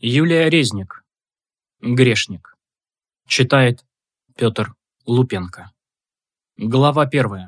Юлия Резник. Грешник. Читает Петр Лупенко. Глава 1.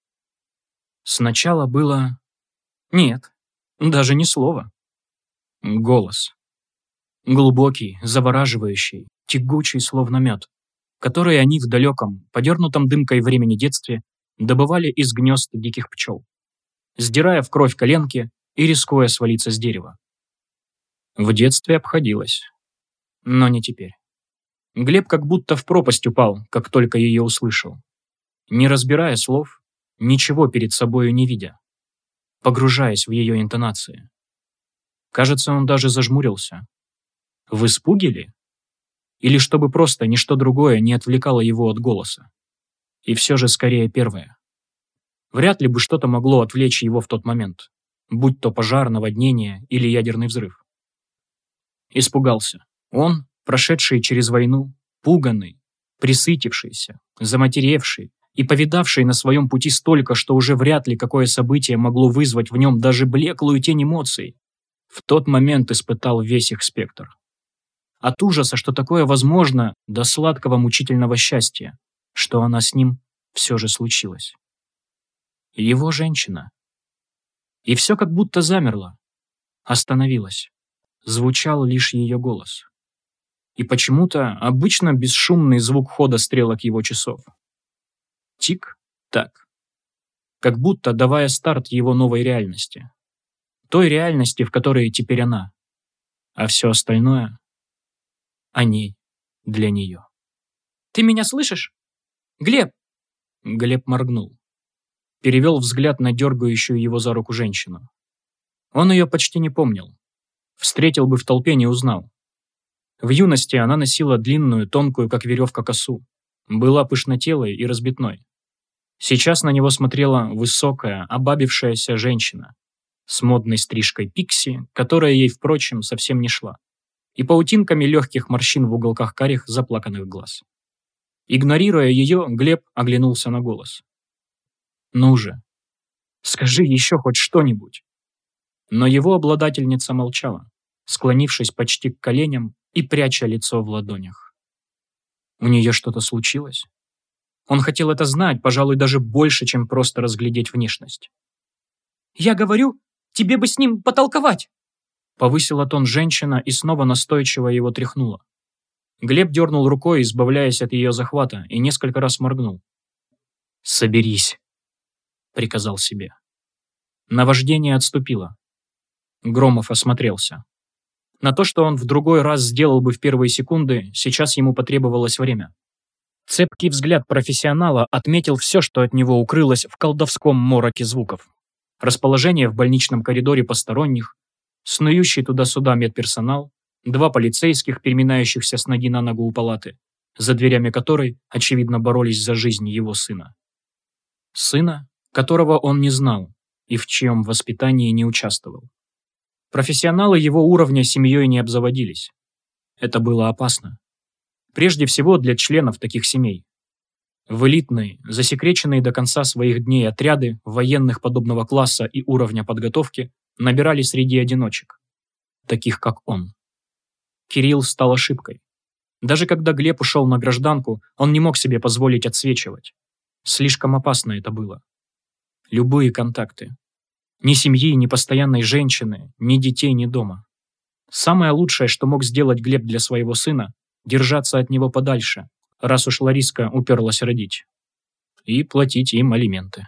Сначала было... Нет, даже ни слова. Голос. Глубокий, завораживающий, тягучий, словно мед, который они в далеком, подернутом дымкой времени детстве добывали из гнезд диких пчел, сдирая в кровь коленки и рискуя свалиться с дерева. В детстве обходилось. Но не теперь. Глеб как будто в пропасть упал, как только ее услышал. Не разбирая слов, ничего перед собою не видя, погружаясь в ее интонации. Кажется, он даже зажмурился. В испуге ли? Или чтобы просто ничто другое не отвлекало его от голоса? И все же скорее первое. Вряд ли бы что-то могло отвлечь его в тот момент, будь то пожар, наводнение или ядерный взрыв. Испугался. Он, прошедший через войну, пуганный, пресытившийся, заматеревший и повидавший на своем пути столько, что уже вряд ли какое событие могло вызвать в нем даже блеклую тень эмоций, в тот момент испытал весь их спектр. От ужаса, что такое возможно, до сладкого мучительного счастья, что она с ним все же случилась. Его женщина. И все как будто замерло, остановилось. Звучал лишь ее голос. И почему-то обычно бесшумный звук хода стрелок его часов. Тик-так. Как будто давая старт его новой реальности. Той реальности, в которой теперь она. А все остальное о ней, для нее. «Ты меня слышишь? Глеб!» Глеб моргнул. Перевел взгляд на дергающую его за руку женщину. Он ее почти не помнил. Встретил бы в толпе, не узнал. В юности она носила длинную, тонкую, как веревка, косу. Была пышнотелой и разбитной. Сейчас на него смотрела высокая, обабившаяся женщина с модной стрижкой пикси, которая ей, впрочем, совсем не шла, и паутинками легких морщин в уголках карих заплаканных глаз. Игнорируя ее, Глеб оглянулся на голос. «Ну же, скажи еще хоть что-нибудь». Но его обладательница молчала, склонившись почти к коленям и пряча лицо в ладонях. У нее что-то случилось? Он хотел это знать, пожалуй, даже больше, чем просто разглядеть внешность. «Я говорю, тебе бы с ним потолковать!» Повысила тон женщина и снова настойчиво его тряхнула. Глеб дернул рукой, избавляясь от ее захвата, и несколько раз моргнул. «Соберись», — приказал себе. Наваждение отступило. Громов осмотрелся. На то, что он в другой раз сделал бы в первые секунды, сейчас ему потребовалось время. Цепкий взгляд профессионала отметил все, что от него укрылось в колдовском мороке звуков. Расположение в больничном коридоре посторонних, снующий туда-сюда медперсонал, 2 полицейских, переминающихся с ноги на ногу у палаты, за дверями которой, очевидно, боролись за жизнь его сына. Сына, которого он не знал и в чьем воспитании не участвовал. Профессионалы его уровня семьей не обзаводились. Это было опасно. Прежде всего для членов таких семей. В элитные, засекреченные до конца своих дней отряды военных подобного класса и уровня подготовки набирали среди одиночек, таких как он. Кирилл стал ошибкой. Даже когда Глеб ушел на гражданку, он не мог себе позволить отсвечивать. Слишком опасно это было. Любые контакты. Ни семьи, ни постоянной женщины, ни детей, ни дома. Самое лучшее, что мог сделать Глеб для своего сына, держаться от него подальше, раз уж Лариска уперлась родить. И платить им алименты.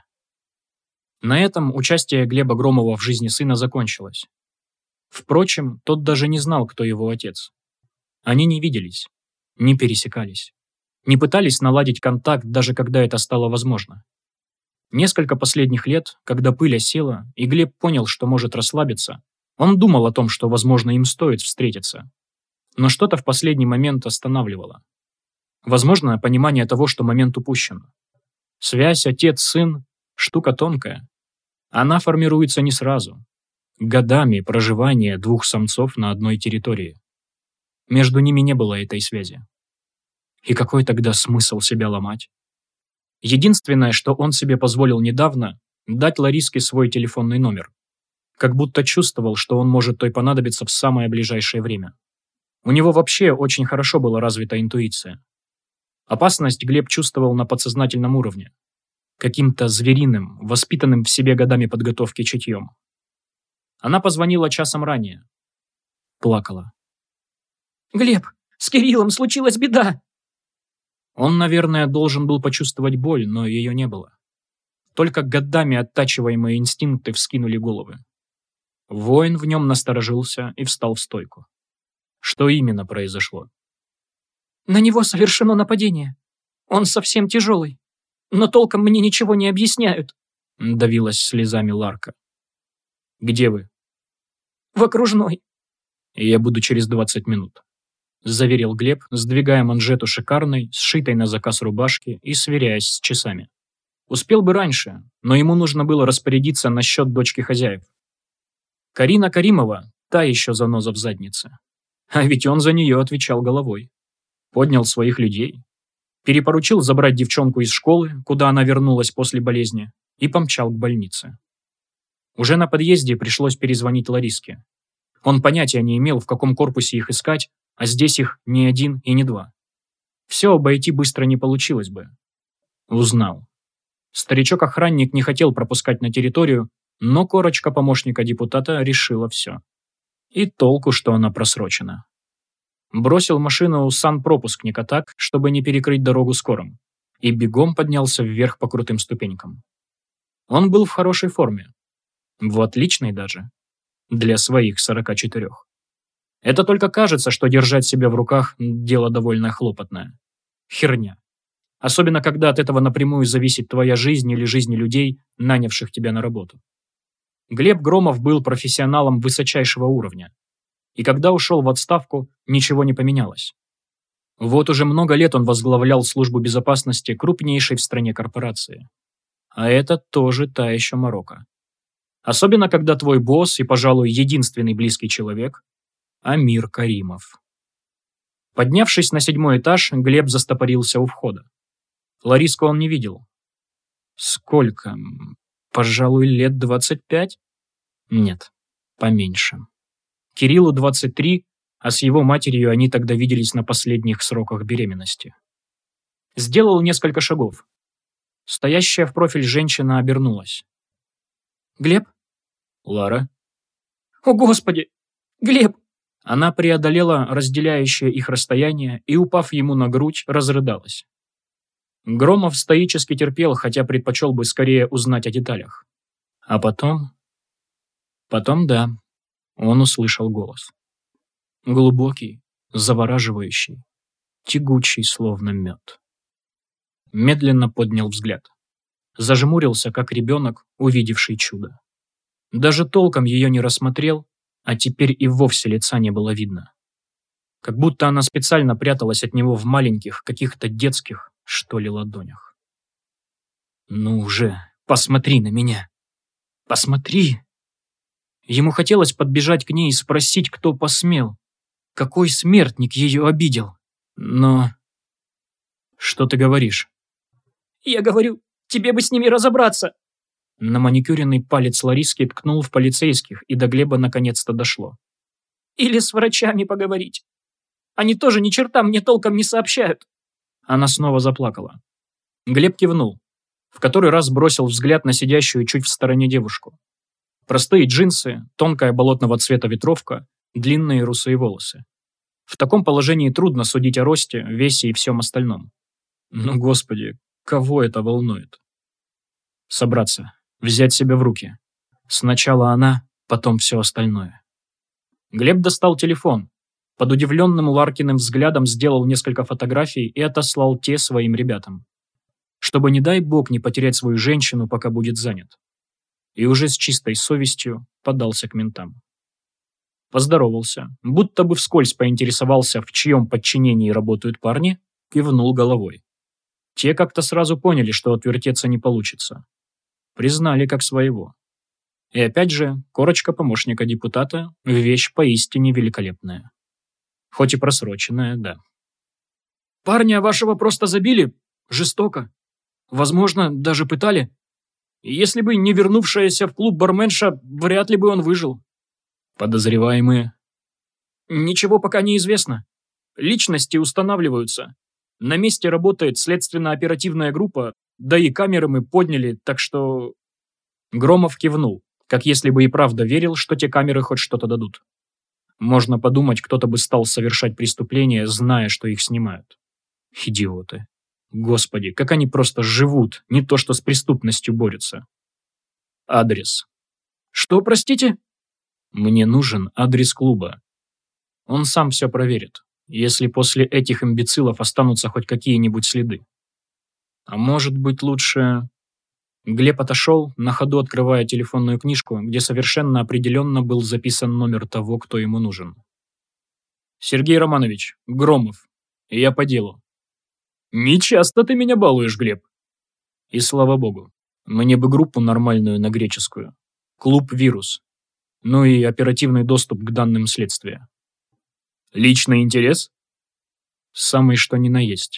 На этом участие Глеба Громова в жизни сына закончилось. Впрочем, тот даже не знал, кто его отец. Они не виделись, не пересекались, не пытались наладить контакт, даже когда это стало возможно. Несколько последних лет, когда пыль осела, и Глеб понял, что может расслабиться, он думал о том, что, возможно, им стоит встретиться. Но что-то в последний момент останавливало. Возможно, понимание того, что момент упущен. Связь отец-сын – штука тонкая. Она формируется не сразу. Годами проживания 2 самцов на одной территории. Между ними не было этой связи. И какой тогда смысл себя ломать? Единственное, что он себе позволил недавно – дать Лариске свой телефонный номер. Как будто чувствовал, что он может той понадобиться в самое ближайшее время. У него вообще очень хорошо была развита интуиция. Опасность Глеб чувствовал на подсознательном уровне. Каким-то звериным, воспитанным в себе годами подготовки чутьем. Она позвонила часом ранее. Плакала. «Глеб, с Кириллом случилась беда!» Он, наверное, должен был почувствовать боль, но ее не было. Только годами оттачиваемые инстинкты вскинули головы. Воин в нем насторожился и встал в стойку. Что именно произошло? «На него совершено нападение. Он совсем тяжелый. Но толком мне ничего не объясняют», — давилась слезами Ларка. «Где вы?» «В окружной». «Я буду через 20 минут», — заверил Глеб, сдвигая манжету шикарной, сшитой на заказ рубашки и сверяясь с часами. Успел бы раньше, но ему нужно было распорядиться насчет дочки хозяев. Карина Каримова, та еще заноза в заднице. А ведь он за нее отвечал головой. Поднял своих людей. Перепоручил забрать девчонку из школы, куда она вернулась после болезни, и помчал к больнице. Уже на подъезде пришлось перезвонить Лариске. Он понятия не имел, в каком корпусе их искать, а здесь их не один и не два. Все обойти быстро не получилось бы. Узнал. Старичок-охранник не хотел пропускать на территорию, но корочка помощника депутата решила все. И толку, что она просрочена. Бросил машину у санпропускника так, чтобы не перекрыть дорогу скорым, и бегом поднялся вверх по крутым ступенькам. Он был в хорошей форме. В отличной даже. Для своих 44. Это только кажется, что держать себя в руках – дело довольно хлопотное. Херня. Особенно, когда от этого напрямую зависит твоя жизнь или жизни людей, нанявших тебя на работу. Глеб Громов был профессионалом высочайшего уровня. И когда ушел в отставку, ничего не поменялось. Вот уже много лет он возглавлял службу безопасности крупнейшей в стране корпорации. А это тоже та еще морока. Особенно, когда твой босс и, пожалуй, единственный близкий человек – Амир Каримов. Поднявшись на 7-й этаж, Глеб застопорился у входа. Лариску он не видел. Сколько? Пожалуй, лет 25? Нет, поменьше. Кириллу 23, а с его матерью они тогда виделись на последних сроках беременности. Сделал несколько шагов. Стоящая в профиль женщина обернулась. «Глеб?» «Лара?» «О, Господи! Глеб!» Она преодолела разделяющее их расстояние и, упав ему на грудь, разрыдалась. Громов стоически терпел, хотя предпочел бы скорее узнать о деталях. А потом... Потом, да, он услышал голос. Глубокий, завораживающий, тягучий, словно мед. Медленно поднял взгляд. Зажмурился, как ребенок, увидевший чудо. Даже толком ее не рассмотрел, а теперь и вовсе лица не было видно. Как будто она специально пряталась от него в маленьких, каких-то детских, что ли, ладонях. «Ну уже, посмотри на меня! Посмотри!» Ему хотелось подбежать к ней и спросить, кто посмел, какой смертник ее обидел. Но... Что ты говоришь? «Я говорю, тебе бы с ними разобраться!» На маникюренный палец Лариски ткнул в полицейских, и до Глеба наконец-то дошло. «Или с врачами поговорить. Они тоже ни черта мне толком не сообщают». Она снова заплакала. Глеб кивнул. В который раз бросил взгляд на сидящую чуть в стороне девушку. Простые джинсы, тонкая болотного цвета ветровка, длинные русые волосы. В таком положении трудно судить о росте, весе и всем остальном. Ну, господи, кого это волнует? Собраться, взять себя в руки. Сначала она, потом все остальное. Глеб достал телефон. Под удивленным Ларкиным взглядом сделал несколько фотографий и отослал те своим ребятам. Чтобы, не дай бог, не потерять свою женщину, пока будет занят. И уже с чистой совестью подался к ментам. Поздоровался, будто бы вскользь поинтересовался, в чьем подчинении работают парни, кивнул головой. Те как-то сразу поняли, что отвертеться не получится. Признали как своего. И опять же, корочка помощника депутата – вещь поистине великолепная. Хоть и просроченная, да. «Парня вашего просто забили? Жестоко. Возможно, даже пытали. И если бы не вернувшаяся в клуб барменша, вряд ли бы он выжил». Подозреваемые. Ничего пока не известно. Личности устанавливаются. На месте работает следственно-оперативная группа, да и камеры мы подняли, так что...» Громов кивнул, как если бы и правда верил, что те камеры хоть что-то дадут. Можно подумать, кто-то бы стал совершать преступления, зная, что их снимают. Идиоты. Господи, как они просто живут, не то что с преступностью борются. Адрес. «Что, простите?» Мне нужен адрес клуба. Он сам все проверит, если после этих имбецилов останутся хоть какие-нибудь следы. А может быть лучше... Глеб отошел, на ходу открывая телефонную книжку, где совершенно определенно был записан номер того, кто ему нужен. «Сергей Романович, Громов. Я по делу». «Не часто ты меня балуешь, Глеб». И слава богу. Мне бы группу нормальную на греческую. Клуб «Вирус». Ну и оперативный доступ к данным следствия. «Личный интерес?» Самый что ни на есть.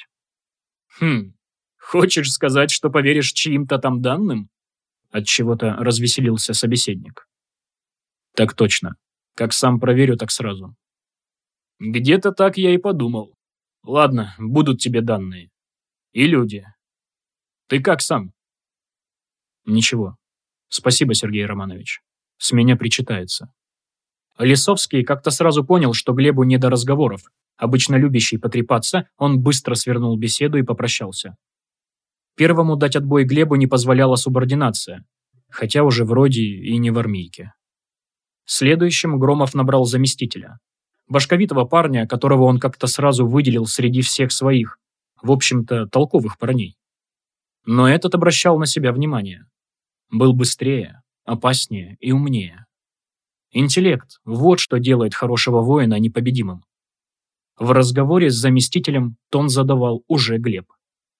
Хочешь сказать, что поверишь чьим-то там данным?» Отчего-то развеселился собеседник. Так точно. Как сам проверю, так сразу. «Где-то так я и подумал. Ладно, будут тебе данные. И люди. Ты как сам?» Ничего. Спасибо, Сергей Романович. С меня причитается. Лисовский как-то сразу понял, что Глебу не до разговоров. Обычно любящий потрепаться, он быстро свернул беседу и попрощался. Первому дать отбой Глебу не позволяла субординация, хотя уже вроде и не в армейке. Следующим Громов набрал заместителя. Башковитого парня, которого он как-то сразу выделил среди всех своих, в общем-то, толковых парней. Но этот обращал на себя внимание. Был быстрее, опаснее и умнее. Интеллект – вот что делает хорошего воина непобедимым. В разговоре с заместителем тон задавал уже Глеб.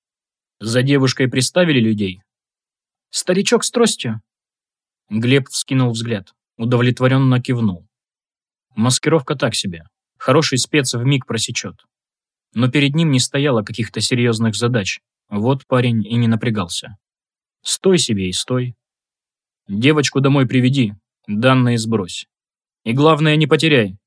«За девушкой приставили людей?» «Старичок с тростью». Глеб вскинул взгляд, удовлетворенно кивнул. Маскировка так себе. Хороший спец вмиг просечет. Но перед ним не стояло каких-то серьезных задач. Вот парень и не напрягался. Стой себе и стой. Девочку домой приведи, данные сбрось. И главное, не потеряй.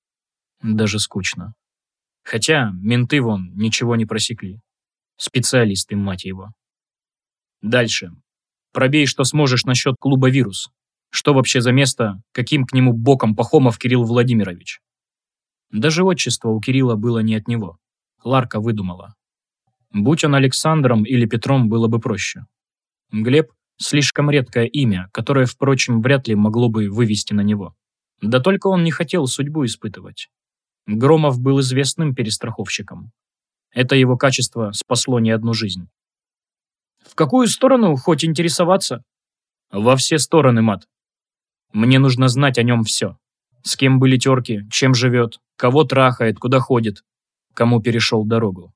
Даже скучно. Хотя менты вон ничего не просекли. Специалисты, мать его. Дальше. Пробей, что сможешь насчет клуба «Вирус». Что вообще за место, каким к нему боком Пахомов Кирилл Владимирович? Даже отчество у Кирилла было не от него. Ларка выдумала. Будь он Александром или Петром, было бы проще. Глеб – слишком редкое имя, которое, впрочем, вряд ли могло бы вывести на него. Да только он не хотел судьбу испытывать. Громов был известным перестраховщиком. Это его качество спасло не одну жизнь. «В какую сторону хоть интересоваться?» «Во все стороны, мат. Мне нужно знать о нем все. С кем были терки, чем живет, кого трахает, куда ходит, кому перешел дорогу».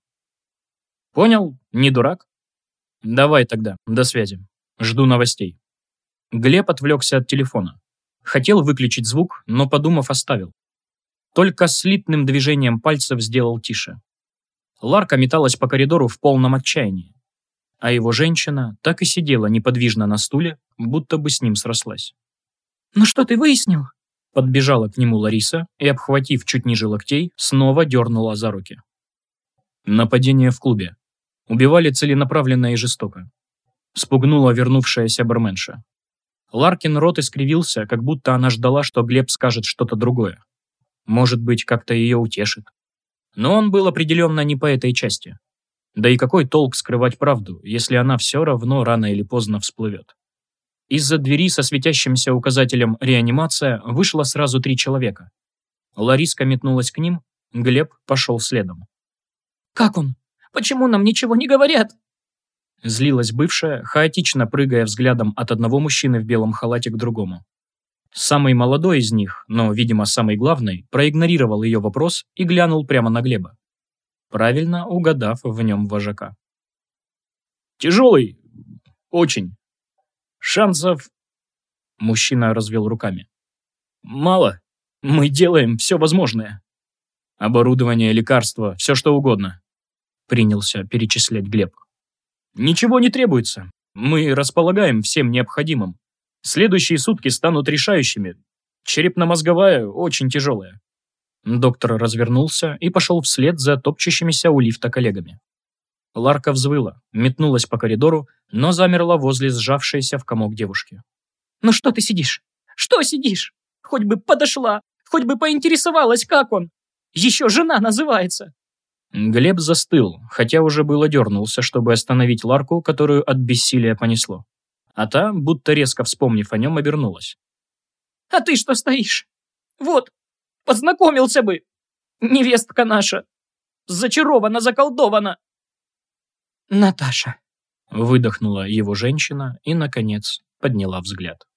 «Понял, не дурак?» «Давай тогда, до связи. Жду новостей». Глеб отвлекся от телефона. Хотел выключить звук, но, подумав, оставил. Только слитным движением пальцев сделал тише. Ларка металась по коридору в полном отчаянии. А его женщина так и сидела неподвижно на стуле, будто бы с ним срослась. «Ну что ты выяснил?» Подбежала к нему Лариса и, обхватив чуть ниже локтей, снова дернула за руки. Нападение в клубе. Убивали целенаправленно и жестоко. Спугнула вернувшаяся барменша. Ларкин рот искривился, как будто она ждала, что Глеб скажет что-то другое. Может быть, как-то ее утешит. Но он был определенно не по этой части. Да и какой толк скрывать правду, если она все равно рано или поздно всплывет? Из-за двери со светящимся указателем «Реанимация» вышло сразу 3 человека. Лариска метнулась к ним, Глеб пошел следом. «Как он? Почему нам ничего не говорят?» Злилась бывшая, хаотично прыгая взглядом от одного мужчины в белом халате к другому. Самый молодой из них, но, видимо, самый главный, проигнорировал ее вопрос и глянул прямо на Глеба, правильно угадав в нем вожака. «Тяжелый. Очень. Шансов...» Мужчина развел руками. «Мало. Мы делаем все возможное». «Оборудование, лекарства, все что угодно», принялся перечислять Глеб. «Ничего не требуется. Мы располагаем всем необходимым. Следующие сутки станут решающими. Черепно-мозговая очень тяжелая. Доктор развернулся и пошел вслед за топчущимися у лифта коллегами. Ларка взвыла, метнулась по коридору, но замерла возле сжавшейся в комок девушки. «Ну что ты сидишь? Что сидишь? Хоть бы подошла, хоть бы поинтересовалась, как он. Еще жена называется». Глеб застыл, хотя уже было дернулся, чтобы остановить Ларку, которую от бессилия понесло. А та, будто резко вспомнив о нем, обернулась. «А ты что стоишь? Вот, познакомился бы. Невестка наша. Зачарована, заколдована». «Наташа», выдохнула его женщина и, наконец, подняла взгляд.